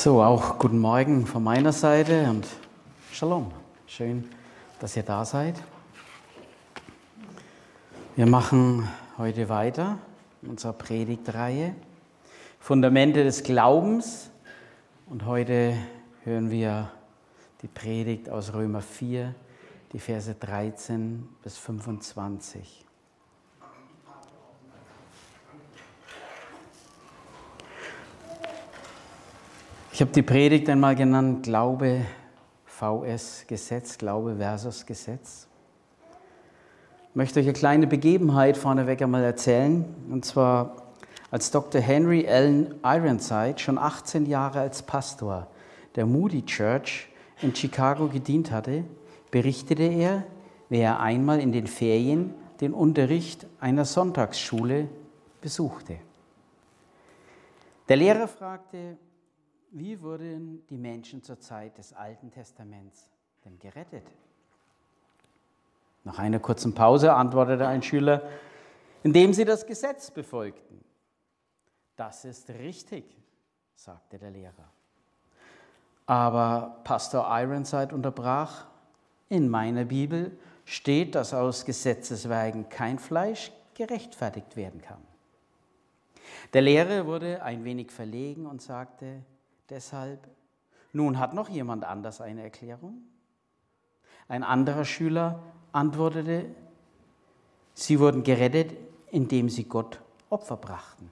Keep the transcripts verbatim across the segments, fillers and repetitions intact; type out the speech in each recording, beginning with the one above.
So, auch guten Morgen von meiner Seite und Shalom. Schön, dass ihr da seid. Wir machen heute weiter in unserer Predigtreihe Fundamente des Glaubens und heute hören wir die Predigt aus Römer vier, die Verse dreizehn bis fünfundzwanzig. Ich habe die Predigt einmal genannt, Glaube vs Gesetz, Glaube versus Gesetz. Ich möchte euch eine kleine Begebenheit vorneweg einmal erzählen. Und zwar, als Doktor Henry Allen Ironside schon achtzehn Jahre als Pastor der Moody Church in Chicago gedient hatte, berichtete er, wie er einmal in den Ferien den Unterricht einer Sonntagsschule besuchte. Der Lehrer fragte, wie wurden die Menschen zur Zeit des Alten Testaments denn gerettet? Nach einer kurzen Pause antwortete ein Schüler, indem sie das Gesetz befolgten. Das ist richtig, sagte der Lehrer. Aber Pastor Ironside unterbrach, in meiner Bibel steht, dass aus Gesetzeswerken kein Fleisch gerechtfertigt werden kann. Der Lehrer wurde ein wenig verlegen und sagte, deshalb, nun hat noch jemand anders eine Erklärung? Ein anderer Schüler antwortete, sie wurden gerettet, indem sie Gott Opfer brachten.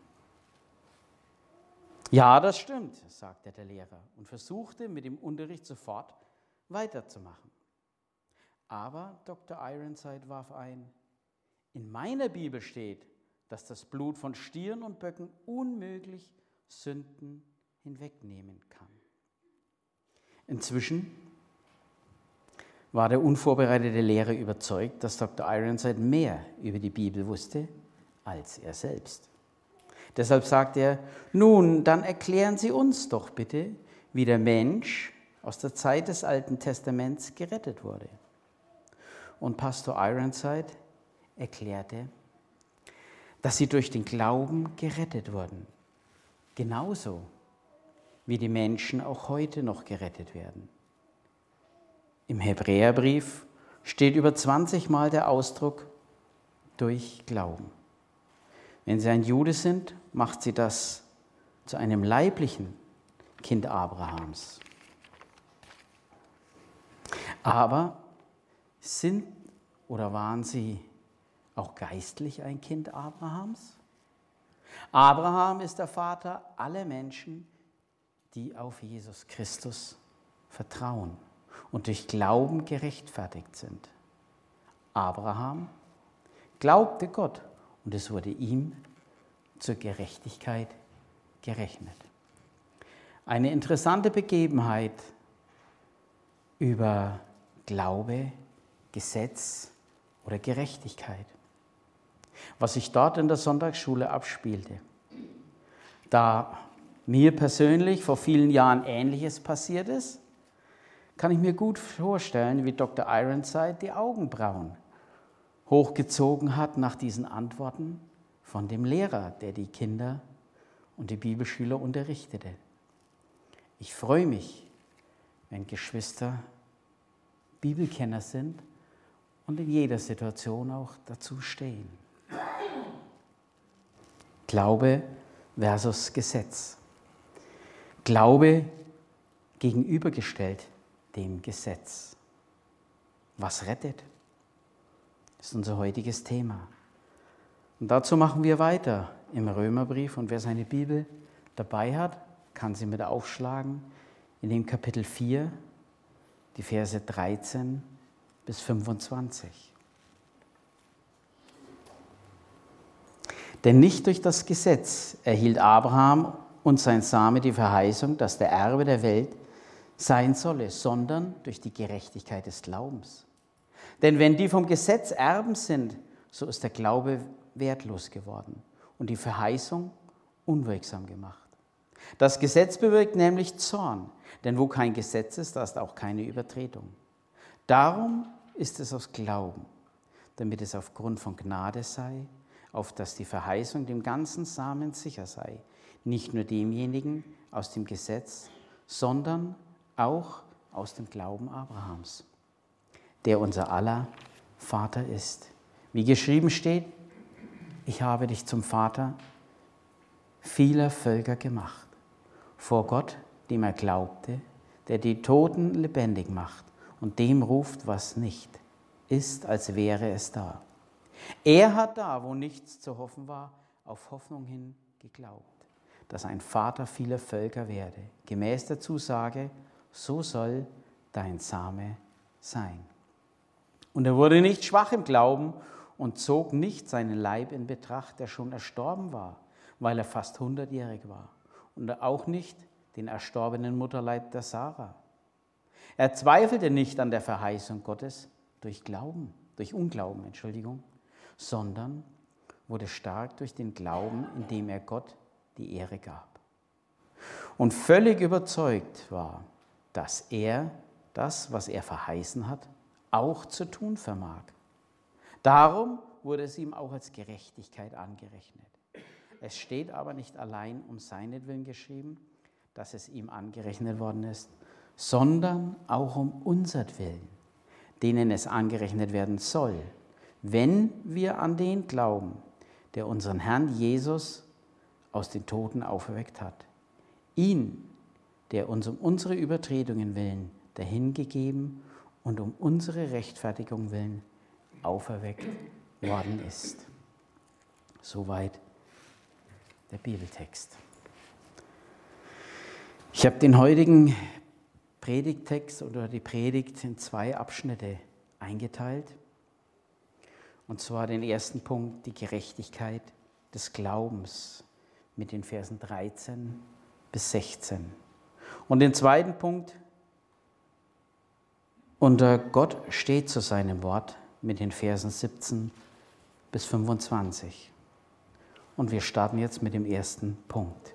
Ja, das stimmt, sagte der Lehrer und versuchte mit dem Unterricht sofort weiterzumachen. Aber Doktor Ironside warf ein, in meiner Bibel steht, dass das Blut von Stieren und Böcken unmöglich Sünden hinwegnehmen kann. Inzwischen war der unvorbereitete Lehrer überzeugt, dass Doktor Ironside mehr über die Bibel wusste als er selbst. Deshalb sagte er, nun, dann erklären Sie uns doch bitte, wie der Mensch aus der Zeit des Alten Testaments gerettet wurde. Und Pastor Ironside erklärte, dass sie durch den Glauben gerettet wurden. Genauso wie die Menschen auch heute noch gerettet werden. Im Hebräerbrief steht über zwanzig Mal der Ausdruck durch Glauben. Wenn sie ein Jude sind, macht sie das zu einem leiblichen Kind Abrahams. Aber sind oder waren sie auch geistlich ein Kind Abrahams? Abraham ist der Vater aller Menschen, die auf Jesus Christus vertrauen und durch Glauben gerechtfertigt sind. Abraham glaubte Gott und es wurde ihm zur Gerechtigkeit gerechnet. Eine interessante Begebenheit über Glaube, Gesetz oder Gerechtigkeit, was sich dort in der Sonntagsschule abspielte. Da mir persönlich vor vielen Jahren Ähnliches passiert ist, kann ich mir gut vorstellen, wie Doktor Ironside die Augenbrauen hochgezogen hat nach diesen Antworten von dem Lehrer, der die Kinder und die Bibelschüler unterrichtete. Ich freue mich, wenn Geschwister Bibelkenner sind und in jeder Situation auch dazu stehen. Glaube versus Gesetz. Glaube gegenübergestellt dem Gesetz. Was rettet? Das ist unser heutiges Thema. Und dazu machen wir weiter im Römerbrief. Und wer seine Bibel dabei hat, kann sie mit aufschlagen in dem Kapitel vier, die Verse dreizehn bis fünfundzwanzig. Denn nicht durch das Gesetz erhielt Abraham und sein Same die Verheißung, dass der Erbe der Welt sein solle, sondern durch die Gerechtigkeit des Glaubens. Denn wenn die vom Gesetz Erben sind, so ist der Glaube wertlos geworden und die Verheißung unwirksam gemacht. Das Gesetz bewirkt nämlich Zorn, denn wo kein Gesetz ist, da ist auch keine Übertretung. Darum ist es aus Glauben, damit es aufgrund von Gnade sei, auf dass die Verheißung dem ganzen Samen sicher sei, nicht nur demjenigen aus dem Gesetz, sondern auch aus dem Glauben Abrahams, der unser aller Vater ist. Wie geschrieben steht, ich habe dich zum Vater vieler Völker gemacht, vor Gott, dem er glaubte, der die Toten lebendig macht und dem ruft, was nicht ist, als wäre es da. Er hat da, wo nichts zu hoffen war, auf Hoffnung hin geglaubt, dass ein Vater vieler Völker werde, gemäß der Zusage, so soll dein Same sein. Und er wurde nicht schwach im Glauben und zog nicht seinen Leib in Betracht, der schon erstorben war, weil er fast hundertjährig war, und auch nicht den erstorbenen Mutterleib der Sarah. Er zweifelte nicht an der Verheißung Gottes durch Glauben, durch Unglauben, Entschuldigung, sondern wurde stark durch den Glauben, indem er Gott die Ehre gab. Und völlig überzeugt war, dass er das, was er verheißen hat, auch zu tun vermag. Darum wurde es ihm auch als Gerechtigkeit angerechnet. Es steht aber nicht allein um seinetwillen geschrieben, dass es ihm angerechnet worden ist, sondern auch um unsertwillen, denen es angerechnet werden soll, wenn wir an den glauben, der unseren Herrn Jesus aus den Toten auferweckt hat. Ihn, der uns um unsere Übertretungen willen dahingegeben und um unsere Rechtfertigung willen auferweckt worden ist. Soweit der Bibeltext. Ich habe den heutigen Predigttext oder die Predigt in zwei Abschnitte eingeteilt. Und zwar den ersten Punkt, die Gerechtigkeit des Glaubens mit den Versen dreizehn bis sechzehn. Und den zweiten Punkt, unter Gott steht zu seinem Wort mit den Versen siebzehn bis fünfundzwanzig. Und wir starten jetzt mit dem ersten Punkt.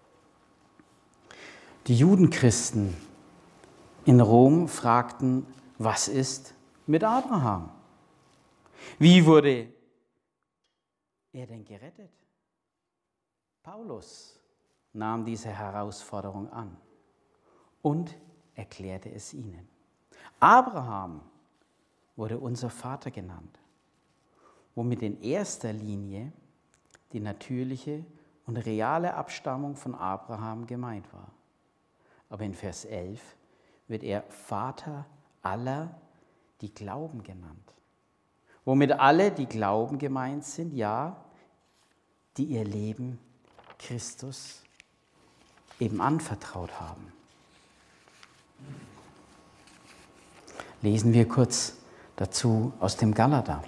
Die Judenchristen in Rom fragten, was ist mit Abraham? Wie wurde er denn gerettet? Paulus nahm diese Herausforderung an und erklärte es ihnen. Abraham wurde unser Vater genannt, womit in erster Linie die natürliche und reale Abstammung von Abraham gemeint war. Aber in Vers elf wird er Vater aller, die glauben, genannt. Womit alle, die glauben, gemeint sind, ja, die ihr Leben Christus eben anvertraut haben. Lesen wir kurz dazu aus dem Galater.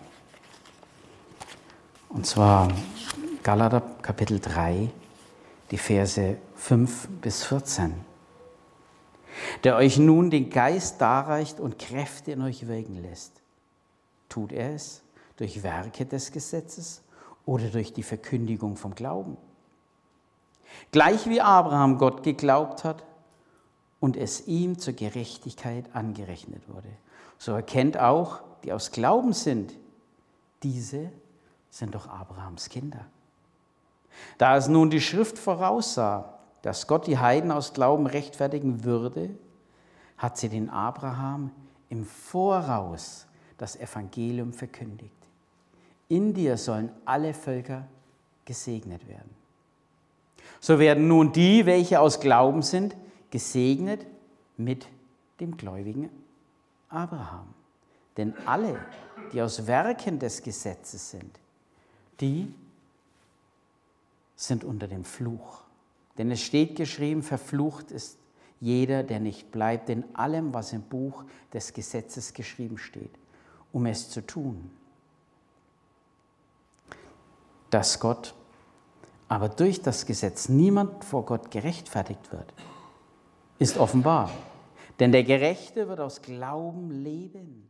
Und zwar Galater Kapitel drei, die Verse fünf bis vierzehn. Der euch nun den Geist darreicht und Kräfte in euch wirken lässt. Tut er es durch Werke des Gesetzes oder durch die Verkündigung vom Glauben? Gleich wie Abraham Gott geglaubt hat und es ihm zur Gerechtigkeit angerechnet wurde, so erkennt auch, die aus Glauben sind, diese sind doch Abrahams Kinder. Da es nun die Schrift voraussah, dass Gott die Heiden aus Glauben rechtfertigen würde, hat sie den Abraham im Voraus das Evangelium verkündigt. In dir sollen alle Völker gesegnet werden. So werden nun die, welche aus Glauben sind, gesegnet mit dem gläubigen Abraham. Denn alle, die aus Werken des Gesetzes sind, die sind unter dem Fluch. Denn es steht geschrieben, verflucht ist jeder, der nicht bleibt in allem, was im Buch des Gesetzes geschrieben steht, um es zu tun. Dass Gott aber durch das Gesetz niemand vor Gott gerechtfertigt wird, ist offenbar. Denn der Gerechte wird aus Glauben leben.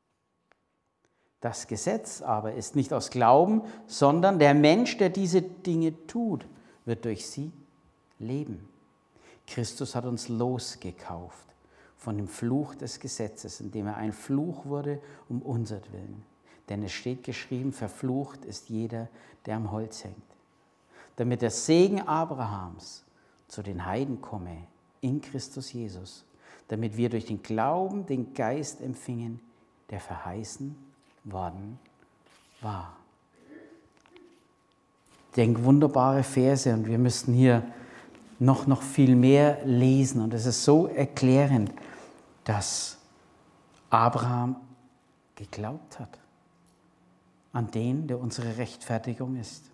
Das Gesetz aber ist nicht aus Glauben, sondern der Mensch, der diese Dinge tut, wird durch sie leben. Christus hat uns losgekauft von dem Fluch des Gesetzes, indem er ein Fluch wurde um unsertwillen. Denn es steht geschrieben, verflucht ist jeder, der am Holz hängt. Damit der Segen Abrahams zu den Heiden komme, in Christus Jesus, damit wir durch den Glauben den Geist empfingen, der verheißen worden war. Ich denke, wunderbare Verse, und wir müssten hier noch, noch viel mehr lesen. Und es ist so erklärend, dass Abraham geglaubt hat an den, der unsere Rechtfertigung ist.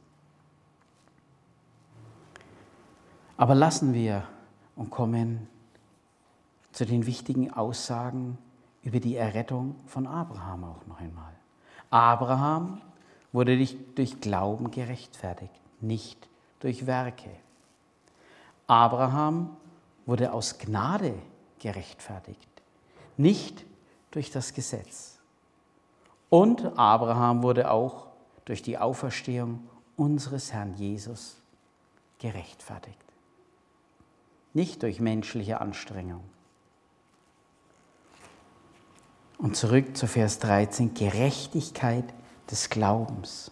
Aber lassen wir und kommen zu den wichtigen Aussagen über die Errettung von Abraham auch noch einmal. Abraham wurde durch Glauben gerechtfertigt, nicht durch Werke. Abraham wurde aus Gnade gerechtfertigt, nicht durch das Gesetz. Und Abraham wurde auch durch die Auferstehung unseres Herrn Jesus gerechtfertigt, nicht durch menschliche Anstrengung. Und zurück zu Vers dreizehn, Gerechtigkeit des Glaubens.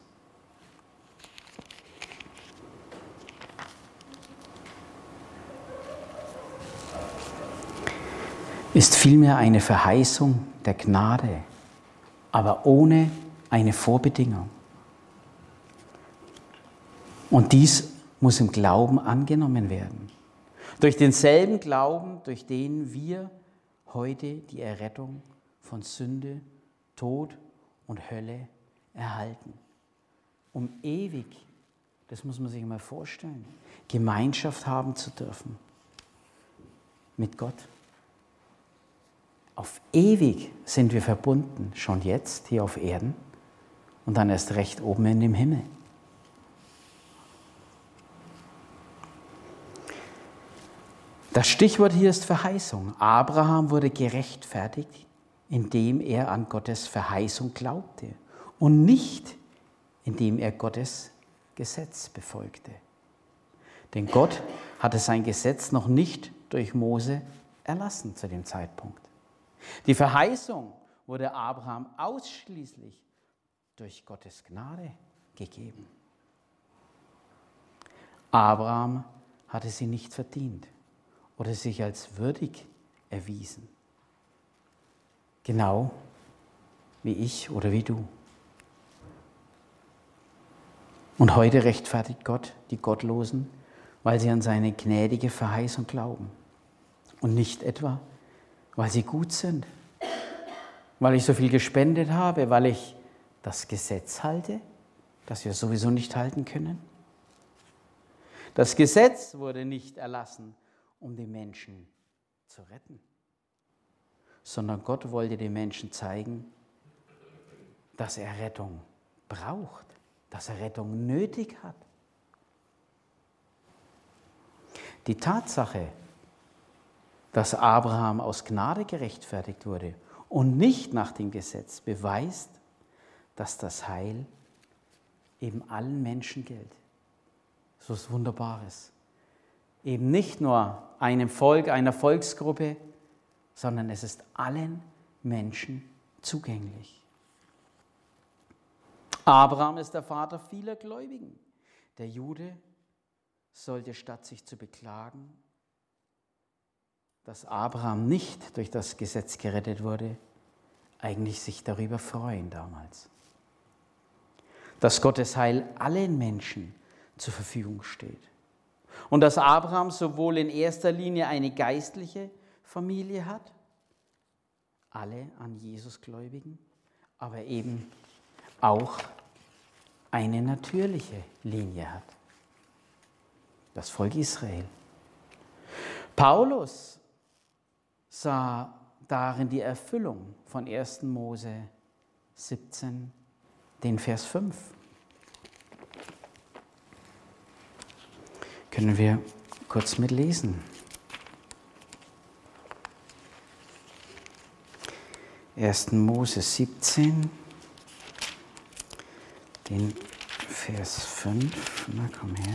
Ist vielmehr eine Verheißung der Gnade, aber ohne eine Vorbedingung. Und dies muss im Glauben angenommen werden. Durch denselben Glauben, durch den wir heute die Errettung von Sünde, Tod und Hölle erhalten. Um ewig, das muss man sich mal vorstellen, Gemeinschaft haben zu dürfen mit Gott. Auf ewig sind wir verbunden, schon jetzt hier auf Erden und dann erst recht oben in dem Himmel. Das Stichwort hier ist Verheißung. Abraham wurde gerechtfertigt, indem er an Gottes Verheißung glaubte und nicht, indem er Gottes Gesetz befolgte. Denn Gott hatte sein Gesetz noch nicht durch Mose erlassen zu dem Zeitpunkt. Die Verheißung wurde Abraham ausschließlich durch Gottes Gnade gegeben. Abraham hatte sie nicht verdient oder sich als würdig erwiesen. Genau wie ich oder wie du. Und heute rechtfertigt Gott die Gottlosen, weil sie an seine gnädige Verheißung glauben. Und nicht etwa, weil sie gut sind, weil ich so viel gespendet habe, weil ich das Gesetz halte, das wir sowieso nicht halten können. Das Gesetz wurde nicht erlassen, um die Menschen zu retten, sondern Gott wollte den Menschen zeigen, dass er Rettung braucht, dass er Rettung nötig hat. Die Tatsache, dass Abraham aus Gnade gerechtfertigt wurde und nicht nach dem Gesetz, beweist, dass das Heil eben allen Menschen gilt. So was Wunderbares. Eben nicht nur einem Volk, einer Volksgruppe, sondern es ist allen Menschen zugänglich. Abraham ist der Vater vieler Gläubigen. Der Jude sollte, statt sich zu beklagen, dass Abraham nicht durch das Gesetz gerettet wurde, eigentlich sich darüber freuen damals. Dass Gottes Heil allen Menschen zur Verfügung steht. Und dass Abraham sowohl in erster Linie eine geistliche Familie hat, alle an Jesus Gläubigen, aber eben auch eine natürliche Linie hat. Das Volk Israel. Paulus sah darin die Erfüllung von erster Mose siebzehn, den Vers fünf. Können wir kurz mitlesen. erster Mose siebzehn, den Vers fünf. Na, komm her.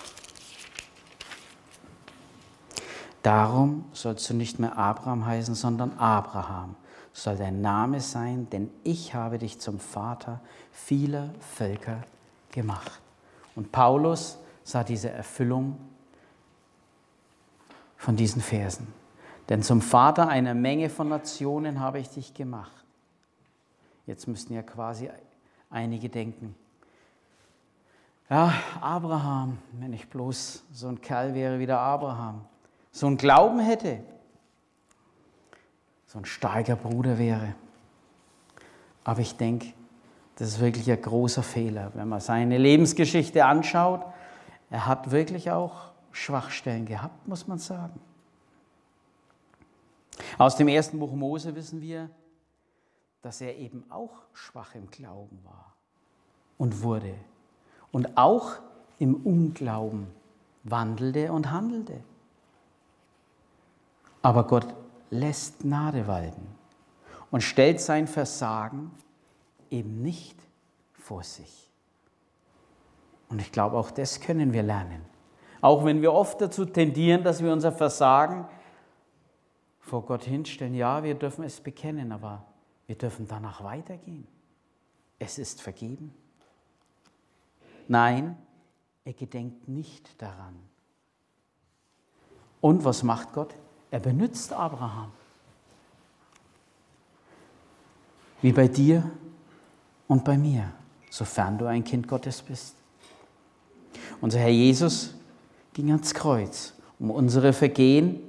Darum sollst du nicht mehr Abraham heißen, sondern Abraham soll dein Name sein, denn ich habe dich zum Vater vieler Völker gemacht. Und Paulus sah diese Erfüllung von diesen Versen. Denn zum Vater einer Menge von Nationen habe ich dich gemacht. Jetzt müssten ja quasi einige denken, ja, Abraham, wenn ich bloß so ein Kerl wäre wie der Abraham, so einen Glauben hätte, so ein starker Bruder wäre. Aber ich denke, das ist wirklich ein großer Fehler, wenn man seine Lebensgeschichte anschaut. Er hat wirklich auch Schwachstellen gehabt, muss man sagen. Aus dem ersten Buch Mose wissen wir, dass er eben auch schwach im Glauben war und wurde und auch im Unglauben wandelte und handelte. Aber Gott lässt Gnade walten und stellt sein Versagen eben nicht vor sich. Und ich glaube, auch das können wir lernen. Auch wenn wir oft dazu tendieren, dass wir unser Versagen vor Gott hinstellen. Ja, wir dürfen es bekennen, aber wir dürfen danach weitergehen. Es ist vergeben. Nein, er gedenkt nicht daran. Und was macht Gott? Er benutzt Abraham. Wie bei dir und bei mir, sofern du ein Kind Gottes bist. Unser Herr Jesus ging ans Kreuz, um unsere Vergehen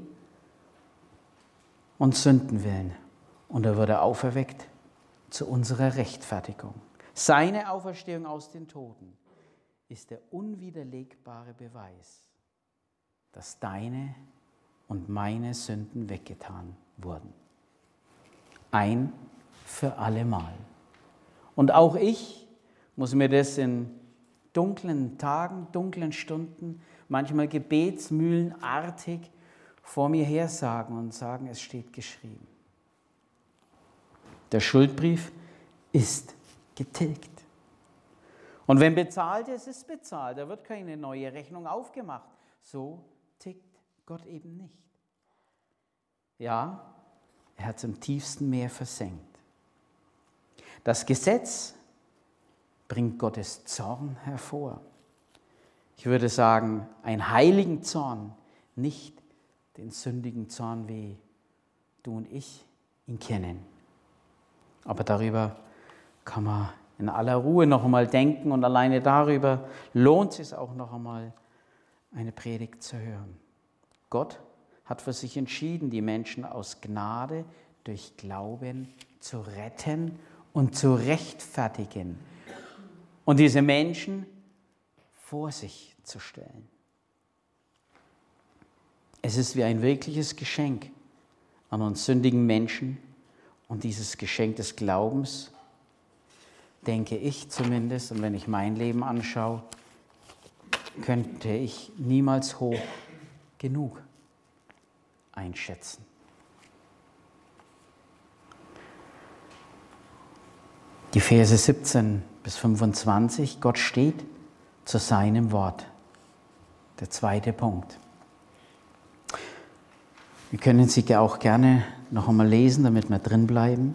und Sünden willen. Und er wurde auferweckt zu unserer Rechtfertigung. Seine Auferstehung aus den Toten ist der unwiderlegbare Beweis, dass deine und meine Sünden weggetan wurden. Ein für allemal. Und auch ich muss mir das in dunklen Tagen, dunklen Stunden, manchmal gebetsmühlenartig vor mir her sagen und sagen, es steht geschrieben. Der Schuldbrief ist getilgt. Und wenn bezahlt ist, ist bezahlt. Da wird keine neue Rechnung aufgemacht. So tickt Gott eben nicht. Ja, er hat es im tiefsten Meer versenkt. Das Gesetz bringt Gottes Zorn hervor. Ich würde sagen, einen heiligen Zorn, nicht den sündigen Zorn, wie du und ich ihn kennen. Aber darüber kann man in aller Ruhe noch einmal denken und alleine darüber lohnt es auch noch einmal, eine Predigt zu hören. Gott hat für sich entschieden, die Menschen aus Gnade durch Glauben zu retten und zu rechtfertigen und diese Menschen vor sich zu stellen. Es ist wie ein wirkliches Geschenk an uns sündigen Menschen und dieses Geschenk des Glaubens, denke ich zumindest, und wenn ich mein Leben anschaue, könnte ich niemals hoch genug einschätzen. Die Verse siebzehn bis fünfundzwanzig, Gott steht zu seinem Wort. Der zweite Punkt. Wir können sie auch gerne noch einmal lesen, damit wir drin bleiben.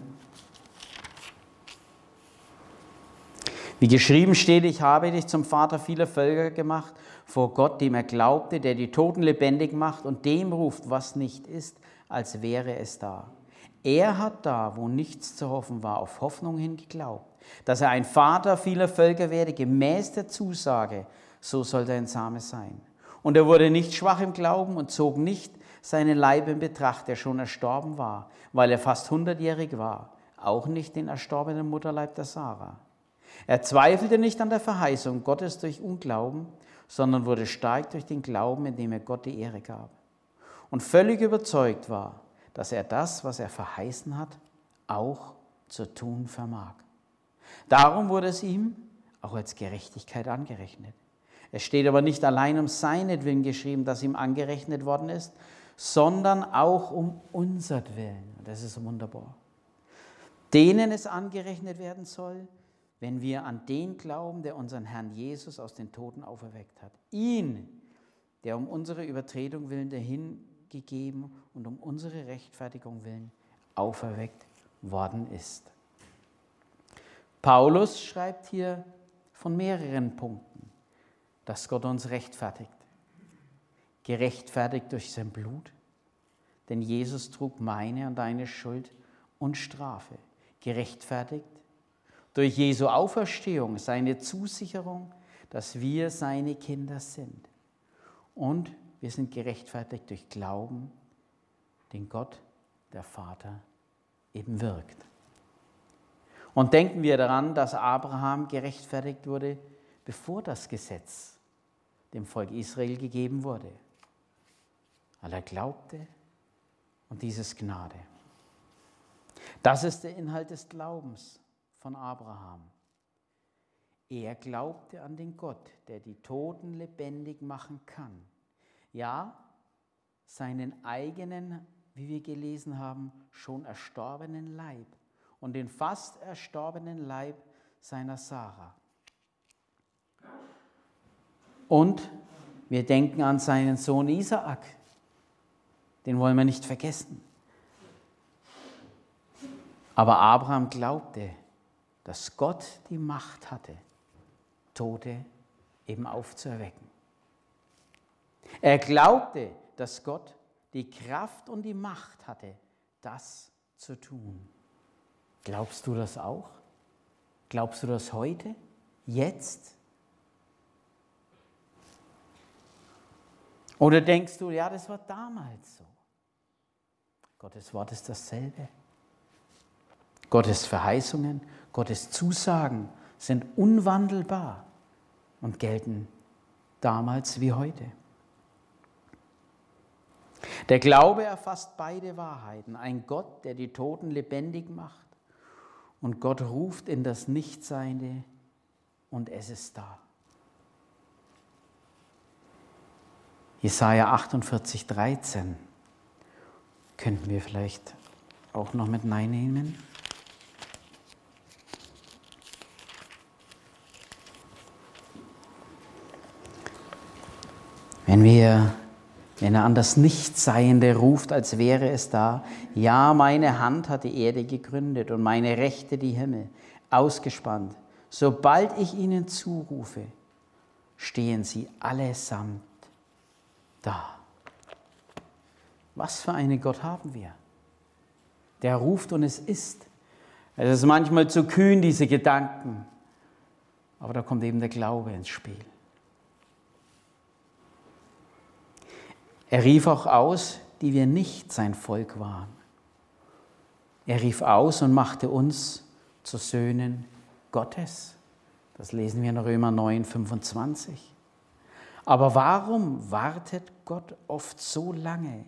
Wie geschrieben steht, ich habe dich zum Vater vieler Völker gemacht, vor Gott, dem er glaubte, der die Toten lebendig macht und dem ruft, was nicht ist, als wäre es da. Er hat da, wo nichts zu hoffen war, auf Hoffnung hin geglaubt, dass er ein Vater vieler Völker werde, gemäß der Zusage, so soll dein Same sein. Und er wurde nicht schwach im Glauben und zog nicht seinen Leib in Betracht, der schon erstorben war, weil er fast hundertjährig war, auch nicht den erstorbenen Mutterleib der Sarah. Er zweifelte nicht an der Verheißung Gottes durch Unglauben, sondern wurde stark durch den Glauben, indem er Gott die Ehre gab. Und völlig überzeugt war, dass er das, was er verheißen hat, auch zu tun vermag. Darum wurde es ihm auch als Gerechtigkeit angerechnet. Es steht aber nicht allein um seinetwillen geschrieben, dass ihm angerechnet worden ist, sondern auch um unsertwillen. Das ist wunderbar. Denen es angerechnet werden soll, wenn wir an den glauben, der unseren Herrn Jesus aus den Toten auferweckt hat. Ihn, der um unsere Übertretung willen dahingegeben und um unsere Rechtfertigung willen auferweckt worden ist. Paulus schreibt hier von mehreren Punkten, dass Gott uns rechtfertigt. gerechtfertigt durch sein Blut, denn Jesus trug meine und deine Schuld und Strafe, gerechtfertigt durch Jesu Auferstehung, seine Zusicherung, dass wir seine Kinder sind. Und wir sind gerechtfertigt durch Glauben, den Gott, der Vater, eben wirkt. Und denken wir daran, dass Abraham gerechtfertigt wurde, bevor das Gesetz dem Volk Israel gegeben wurde. Weil er glaubte und dieses Gnade. Das ist der Inhalt des Glaubens von Abraham. Er glaubte an den Gott, der die Toten lebendig machen kann. Ja, seinen eigenen, wie wir gelesen haben, schon erstorbenen Leib und den fast erstorbenen Leib seiner Sarah. Und wir denken an seinen Sohn Isaak. Den wollen wir nicht vergessen. Aber Abraham glaubte, dass Gott die Macht hatte, Tote eben aufzuerwecken. Er glaubte, dass Gott die Kraft und die Macht hatte, das zu tun. Glaubst du das auch? Glaubst du das heute? Jetzt? Oder denkst du, ja, das war damals so? Gottes Wort ist dasselbe. Gottes Verheißungen, Gottes Zusagen sind unwandelbar und gelten damals wie heute. Der Glaube erfasst beide Wahrheiten. Ein Gott, der die Toten lebendig macht, und Gott ruft in das Nichtseinde und es ist da. Jesaja achtundvierzig, dreizehn könnten wir vielleicht auch noch mit hineinnehmen. Wenn wir, wenn er an das Nichtseiende ruft, als wäre es da, ja, meine Hand hat die Erde gegründet und meine Rechte die Himmel ausgespannt. Sobald ich ihnen zurufe, stehen sie allesamt da. Was für einen Gott haben wir? Der ruft und es ist. Es ist manchmal zu kühn, diese Gedanken. Aber da kommt eben der Glaube ins Spiel. Er rief auch aus, die wir nicht sein Volk waren. Er rief aus und machte uns zu Söhnen Gottes. Das lesen wir in Römer neun, fünfundzwanzig. Aber warum wartet Gott oft so lange?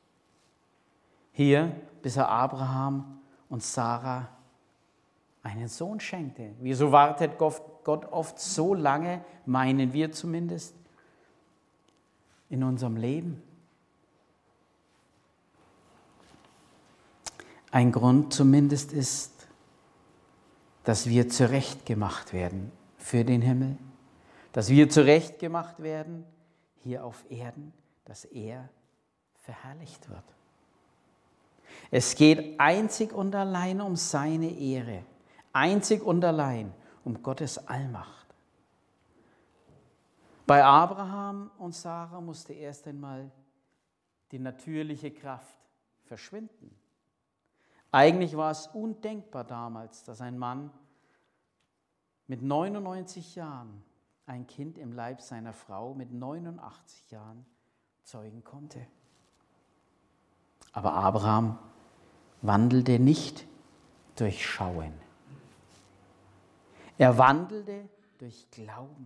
Hier, bis er Abraham und Sarah einen Sohn schenkte. Wieso wartet Gott oft so lange, meinen wir zumindest, in unserem Leben? Ein Grund zumindest ist, dass wir zurechtgemacht werden für den Himmel, dass wir zurechtgemacht werden hier auf Erden, dass er verherrlicht wird. Es geht einzig und allein um seine Ehre, einzig und allein um Gottes Allmacht. Bei Abraham und Sarah musste erst einmal die natürliche Kraft verschwinden. Eigentlich war es undenkbar damals, dass ein Mann mit neunundneunzig Jahren ein Kind im Leib seiner Frau mit neunundachtzig Jahren zeugen konnte. Aber Abraham wandelte nicht durch Schauen. Er wandelte durch Glauben.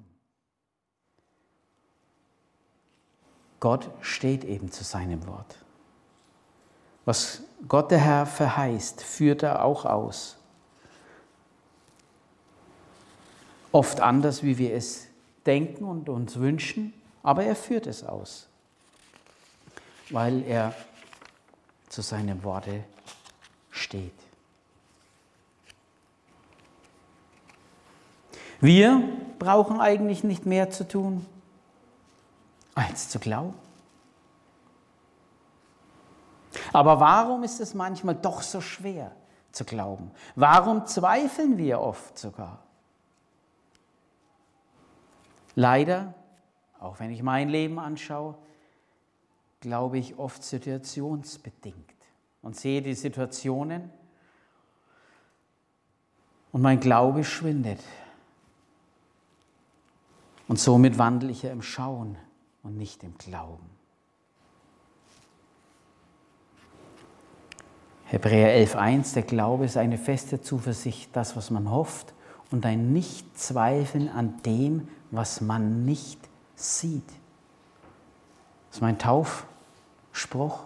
Gott steht eben zu seinem Wort. Was Gott der Herr verheißt, führt er auch aus. Oft anders, wie wir es denken und uns wünschen, aber er führt es aus, weil er zu seinem Worte steht. Wir brauchen eigentlich nicht mehr zu tun, als zu glauben. Aber warum ist es manchmal doch so schwer zu glauben? Warum zweifeln wir oft sogar? Leider, auch wenn ich mein Leben anschaue, glaube ich, oft situationsbedingt und sehe die Situationen und mein Glaube schwindet. Und somit wandle ich ja im Schauen und nicht im Glauben. Hebräer elf eins, der Glaube ist eine feste Zuversicht, das, was man hofft, und ein Nichtzweifeln an dem, was man nicht sieht. Das ist mein Taufspruch.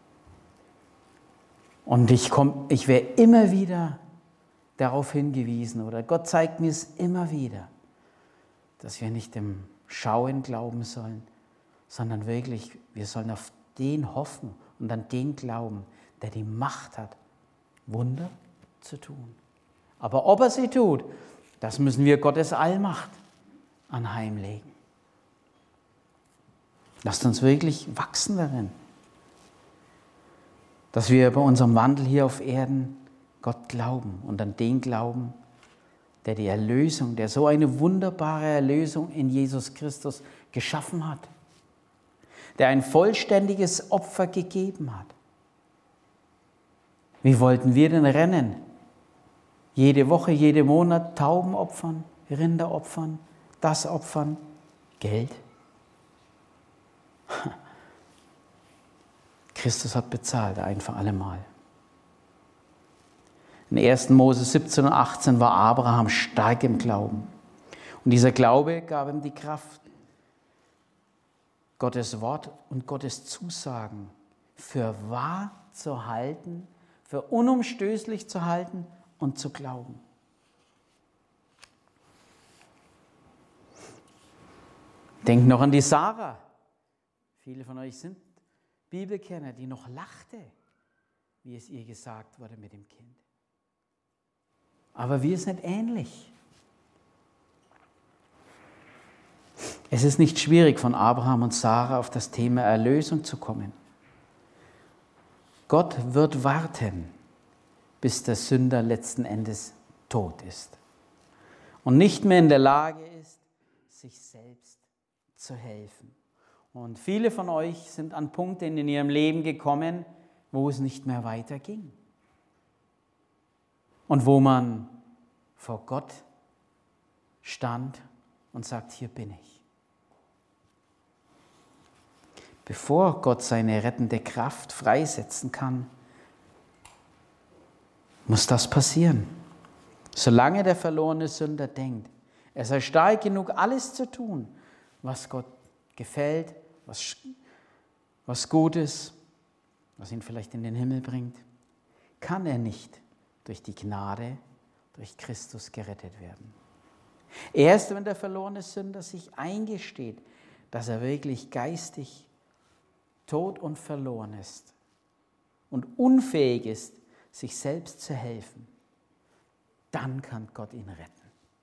Und ich, komm, ich werde immer wieder darauf hingewiesen, oder Gott zeigt mir es immer wieder, dass wir nicht im Schauen glauben sollen, sondern wirklich, wir sollen auf den hoffen und an den glauben, der die Macht hat, Wunder zu tun. Aber ob er sie tut, das müssen wir Gottes Allmacht anheimlegen. Lasst uns wirklich wachsen darin, dass wir bei unserem Wandel hier auf Erden Gott glauben und an den glauben, der die Erlösung, der so eine wunderbare Erlösung in Jesus Christus geschaffen hat, der ein vollständiges Opfer gegeben hat. Wie wollten wir denn rennen? Jede Woche, jeden Monat Tauben opfern, Rinder opfern, das opfern, Geld. Christus hat bezahlt, ein für alle Mal. In ersten Mose siebzehn und achtzehn war Abraham stark im Glauben. Und dieser Glaube gab ihm die Kraft, Gottes Wort und Gottes Zusagen für wahr zu halten, für unumstößlich zu halten und zu glauben. Denkt noch an die Sarah. Viele von euch sind Bibelkenner, die noch lachte, wie es ihr gesagt wurde mit dem Kind. Aber wir sind ähnlich. Es ist nicht schwierig, von Abraham und Sarah auf das Thema Erlösung zu kommen. Gott wird warten, bis der Sünder letzten Endes tot ist und nicht mehr in der Lage ist, sich selbst zu helfen. Und viele von euch sind an Punkte in ihrem Leben gekommen, wo es nicht mehr weiterging. Und wo man vor Gott stand und sagt, hier bin ich. Bevor Gott seine rettende Kraft freisetzen kann, muss das passieren. Solange der verlorene Sünder denkt, er sei stark genug, alles zu tun, was Gott gefällt, was, was gut ist, was ihn vielleicht in den Himmel bringt, kann er nicht durch die Gnade, durch Christus gerettet werden. Erst wenn der verlorene Sünder sich eingesteht, dass er wirklich geistig tot und verloren ist und unfähig ist, sich selbst zu helfen, dann kann Gott ihn retten.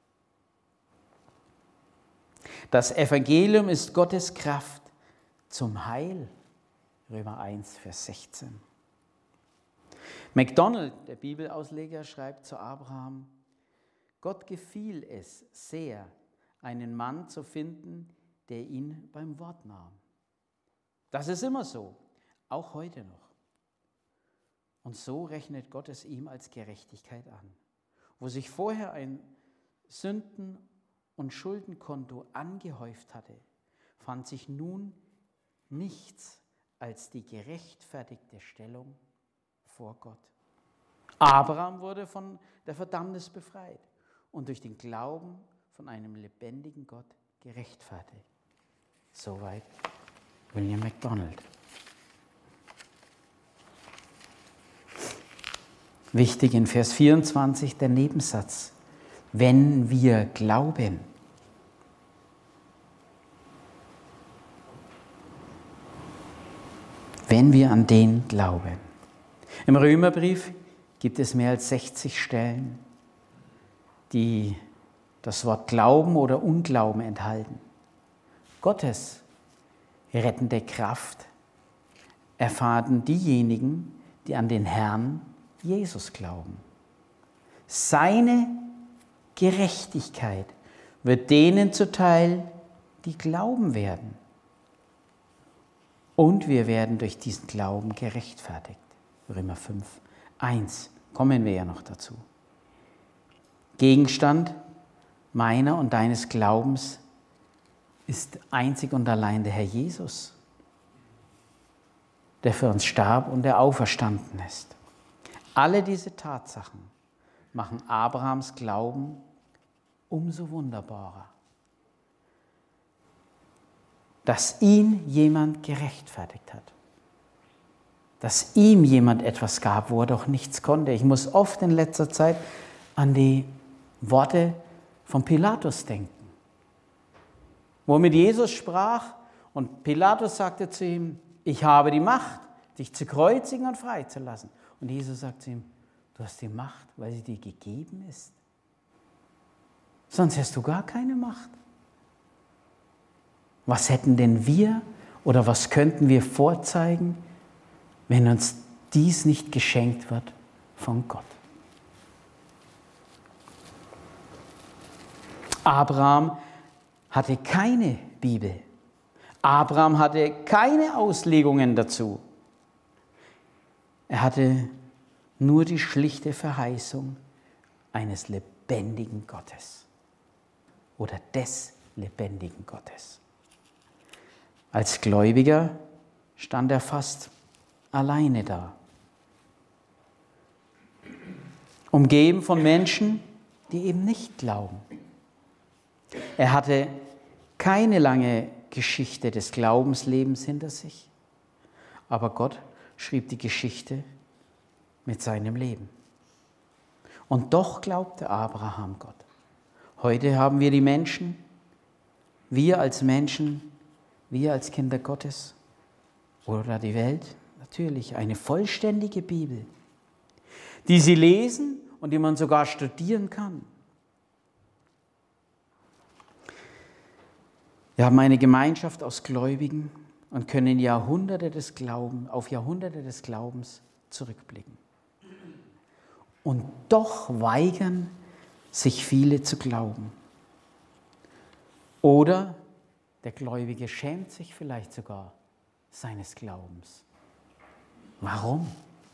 Das Evangelium ist Gottes Kraft zum Heil. Römer eins, Vers sechzehn. MacDonald, der Bibelausleger, schreibt zu Abraham: Gott gefiel es sehr, einen Mann zu finden, der ihn beim Wort nahm. Das ist immer so, auch heute noch. Und so rechnet Gott es ihm als Gerechtigkeit an. Wo sich vorher ein Sünden- und Schuldenkonto angehäuft hatte, fand sich nun nichts als die gerechtfertigte Stellung vor Gott. Abraham wurde von der Verdammnis befreit und durch den Glauben von einem lebendigen Gott gerechtfertigt. Soweit William MacDonald. Wichtig in Vers vierundzwanzig der Nebensatz: Wenn wir glauben. Wenn wir an den glauben. Im Römerbrief gibt es mehr als sechzig Stellen, die das Wort Glauben oder Unglauben enthalten. Gottes rettende Kraft erfahren diejenigen, die an den Herrn Jesus glauben. Seine Gerechtigkeit wird denen zuteil, die glauben werden. Und wir werden durch diesen Glauben gerechtfertigt. Römer fünf, eins. Kommen wir ja noch dazu. Gegenstand meiner und deines Glaubens ist einzig und allein der Herr Jesus, der für uns starb und der auferstanden ist. Alle diese Tatsachen machen Abrahams Glauben umso wunderbarer, dass ihn jemand gerechtfertigt hat, dass ihm jemand etwas gab, wo er doch nichts konnte. Ich muss oft in letzter Zeit an die Worte von Pilatus denken, wo er mit Jesus sprach und Pilatus sagte zu ihm, ich habe die Macht, dich zu kreuzigen und freizulassen. Und Jesus sagt zu ihm, du hast die Macht, weil sie dir gegeben ist. Sonst hast du gar keine Macht. Was hätten denn wir oder was könnten wir vorzeigen, wenn uns dies nicht geschenkt wird von Gott? Abraham hatte keine Bibel. Abraham hatte keine Auslegungen dazu. Er hatte nur die schlichte Verheißung eines lebendigen Gottes oder des lebendigen Gottes. Als Gläubiger stand er fast alleine da, umgeben von Menschen, die eben nicht glauben. Er hatte keine lange Geschichte des Glaubenslebens hinter sich, aber Gott schrieb die Geschichte mit seinem Leben. Und doch glaubte Abraham Gott. Heute haben wir die Menschen, wir als Menschen, wir als Kinder Gottes oder die Welt, natürlich eine vollständige Bibel, die sie lesen und die man sogar studieren kann. Wir haben eine Gemeinschaft aus Gläubigen und können Jahrhunderte des Glaubens, auf Jahrhunderte des Glaubens zurückblicken. Und doch weigern sich viele zu glauben. Oder der Gläubige schämt sich vielleicht sogar seines Glaubens. Warum?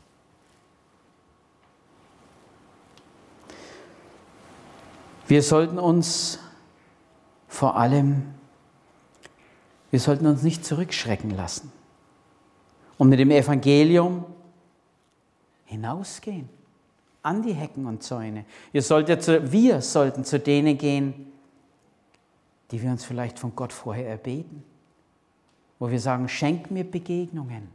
Wir sollten uns vor allem, wir sollten uns nicht zurückschrecken lassen und mit dem Evangelium hinausgehen, an die Hecken und Zäune. Wir sollten zu, wir sollten zu denen gehen, die wir uns vielleicht von Gott vorher erbeten, wo wir sagen, schenk mir Begegnungen.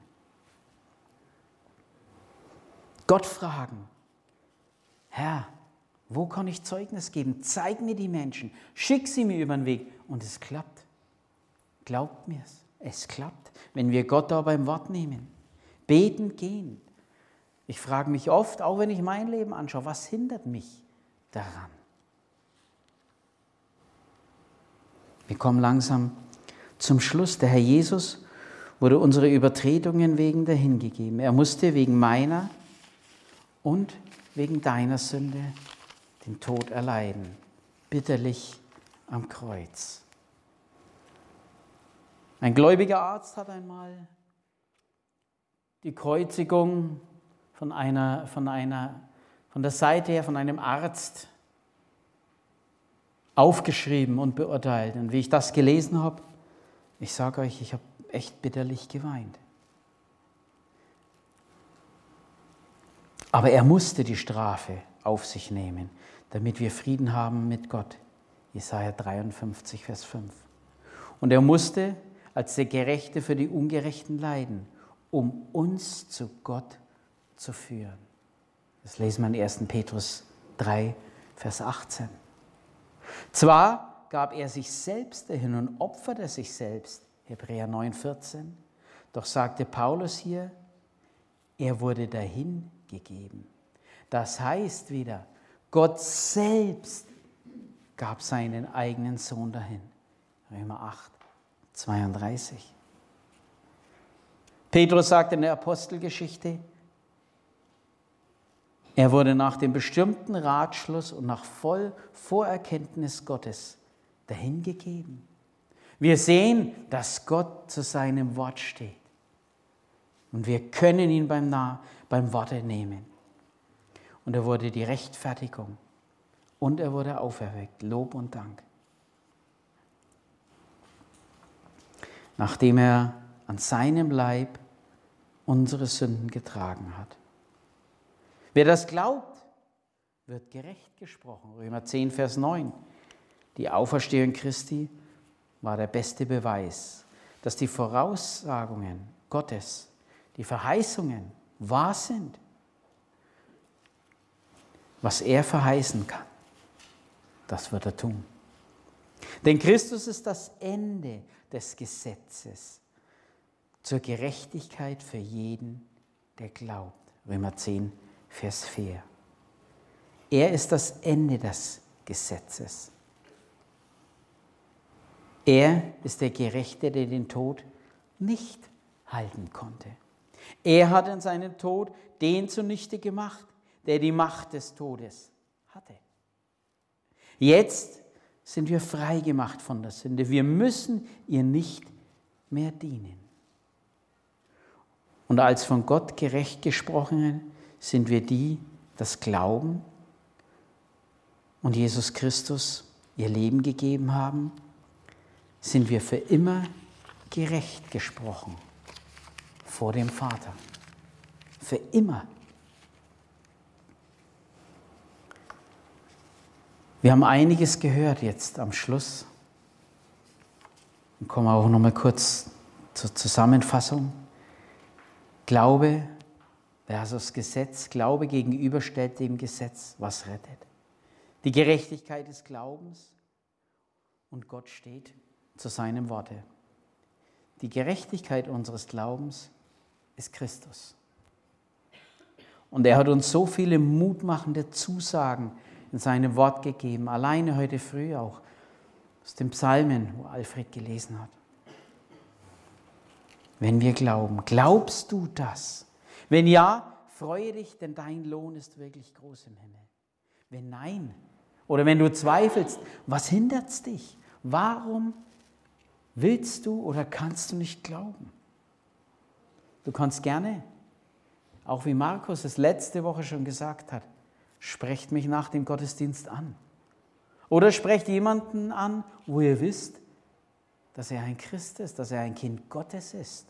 Gott fragen, Herr, wo kann ich Zeugnis geben? Zeig mir die Menschen, schick sie mir über den Weg. Und es klappt. Glaubt mir es, es klappt, wenn wir Gott da beim Wort nehmen. Beten gehen. Ich frage mich oft, auch wenn ich mein Leben anschaue, was hindert mich daran? Wir kommen langsam zum Schluss. Der Herr Jesus wurde unsere Übertretungen wegen dahingegeben. Er musste wegen meiner und wegen deiner Sünde den Tod erleiden, bitterlich am Kreuz. Ein gläubiger Arzt hat einmal die Kreuzigung von einer, von einer, von der Seite her, von einem Arzt aufgeschrieben und beurteilt. Und wie ich das gelesen habe, ich sage euch, ich habe echt bitterlich geweint. Aber er musste die Strafe auf sich nehmen, damit wir Frieden haben mit Gott. Jesaja dreiundfünfzig, Vers fünf. Und er musste als der Gerechte für die Ungerechten leiden, um uns zu Gott zu führen. Das lesen wir in ersten Petrus drei, Vers achtzehn. Zwar gab er sich selbst dahin und opferte sich selbst, Hebräer neun, vierzehn, doch sagte Paulus hier, er wurde dahin gegeben. Das heißt wieder, Gott selbst gab seinen eigenen Sohn dahin. Römer acht, zweiunddreißig. Petrus sagt in der Apostelgeschichte, er wurde nach dem bestimmten Ratschluss und nach voll Vorerkenntnis Gottes dahingegeben. Wir sehen, dass Gott zu seinem Wort steht. Und wir können ihn beim, nah, beim Worte nehmen. Und er wurde die Rechtfertigung. Und er wurde auferweckt. Lob und Dank. Nachdem er an seinem Leib unsere Sünden getragen hat. Wer das glaubt, wird gerecht gesprochen. Römer zehn, Vers neun. Die Auferstehung Christi war der beste Beweis, dass die Voraussagungen Gottes, die Verheißungen wahr sind. Was er verheißen kann, das wird er tun. Denn Christus ist das Ende des Gesetzes zur Gerechtigkeit für jeden, der glaubt. Römer zehn, Vers vier. Er ist das Ende des Gesetzes. Er ist der Gerechte, der den Tod nicht halten konnte. Er hat in seinem Tod den zunichte gemacht, der die Macht des Todes hatte. Jetzt sind wir frei gemacht von der Sünde. Wir müssen ihr nicht mehr dienen. Und als von Gott gerecht Gesprochenen sind wir die, das glauben und Jesus Christus ihr Leben gegeben haben, sind wir für immer gerecht gesprochen vor dem Vater. Für immer. Wir haben einiges gehört jetzt am Schluss und kommen auch noch mal kurz zur Zusammenfassung. Glaube versus Gesetz. Glaube gegenüberstellt dem Gesetz, was rettet. Die Gerechtigkeit des Glaubens und Gott steht zu seinem Worte. Die Gerechtigkeit unseres Glaubens ist Christus. Und er hat uns so viele mutmachende Zusagen in seinem Wort gegeben, alleine heute früh auch aus den Psalmen, wo Alfred gelesen hat. Wenn wir glauben, glaubst du das? Wenn ja, freue dich, denn dein Lohn ist wirklich groß im Himmel. Wenn nein, oder wenn du zweifelst, was hindert dich? Warum willst du oder kannst du nicht glauben? Du kannst gerne, auch wie Markus es letzte Woche schon gesagt hat, sprecht mich nach dem Gottesdienst an. Oder sprecht jemanden an, wo ihr wisst, dass er ein Christ ist, dass er ein Kind Gottes ist.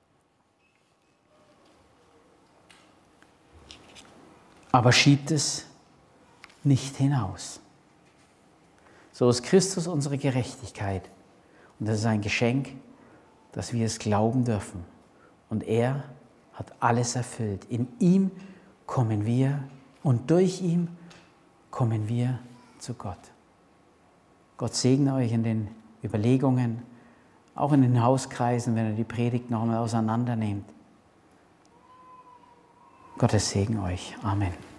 Aber schiebt es nicht hinaus. So ist Christus unsere Gerechtigkeit. Und das ist ein Geschenk, dass wir es glauben dürfen. Und er hat alles erfüllt. In ihm kommen wir und durch ihn kommen wir zu Gott. Gott segne euch in den Überlegungen, auch in den Hauskreisen, wenn ihr die Predigt noch einmal auseinander nehmt. Gottes Segen euch. Amen.